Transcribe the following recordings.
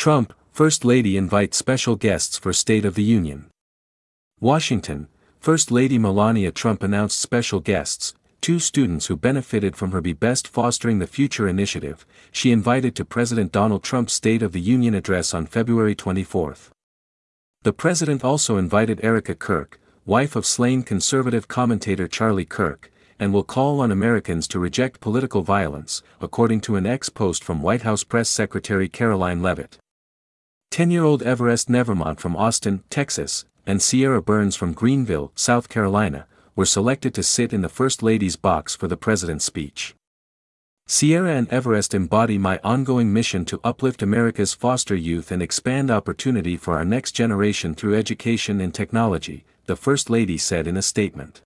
Trump, First Lady invites special guests for State of the Union. Washington, First Lady Melania Trump announced special guests, two students who benefited from her Be Best Fostering the Future initiative, she invited to President Donald Trump's State of the Union address on February 24. The president also invited Erica Kirk, wife of slain conservative commentator Charlie Kirk, and will call on Americans to reject political violence, according to an ex-post from White House Press Secretary Caroline Leavitt. 10-year-old Everest Nevermont from Austin, Texas, and Sierra Burns from Greenville, South Carolina, were selected to sit in the First Lady's box for the president's speech. Sierra and Everest embody my ongoing mission to uplift America's foster youth and expand opportunity for our next generation through education and technology, the First Lady said in a statement.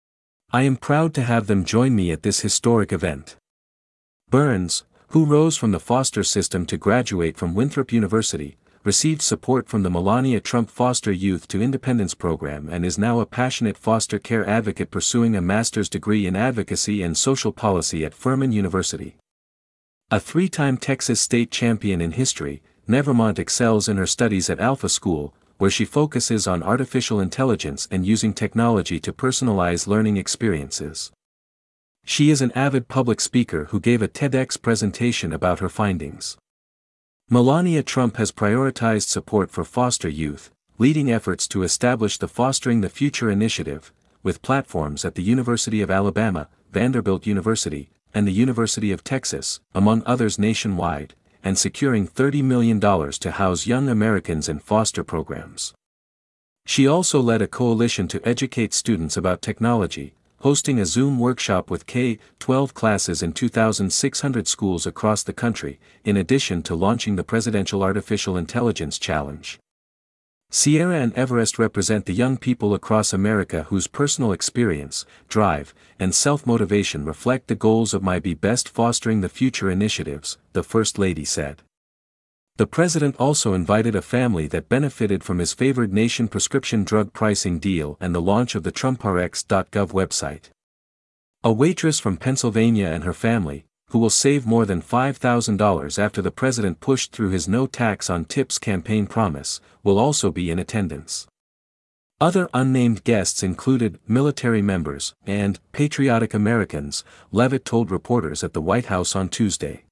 I am proud to have them join me at this historic event. Burns, who rose from the foster system to graduate from Winthrop University, received support from the Melania Trump Foster Youth to Independence program and is now a passionate foster care advocate pursuing a master's degree in advocacy and social policy at Furman University. A three-time Texas state champion in history, Nevermont excels in her studies at Alpha School, where she focuses on artificial intelligence and using technology to personalize learning experiences. She is an avid public speaker who gave a TEDx presentation about her findings. Melania Trump has prioritized support for foster youth, leading efforts to establish the Fostering the Future initiative, with platforms at the University of Alabama, Vanderbilt University, and the University of Texas, among others nationwide, and securing $30 million to house young Americans in foster programs. She also led a coalition to educate students about technology, hosting a Zoom workshop with K-12 classes in 2,600 schools across the country, in addition to launching the Presidential Artificial Intelligence Challenge. Sierra and Everest represent the young people across America whose personal experience, drive, and self-motivation reflect the goals of my Be Best Fostering the Future initiatives, the First Lady said. The president also invited a family that benefited from his favored nation prescription drug pricing deal and the launch of the TrumpRx.gov website. A waitress from Pennsylvania and her family, who will save more than $5,000 after the president pushed through his no tax on tips campaign promise, will also be in attendance. Other unnamed guests included military members and patriotic Americans, Leavitt told reporters at the White House on Tuesday.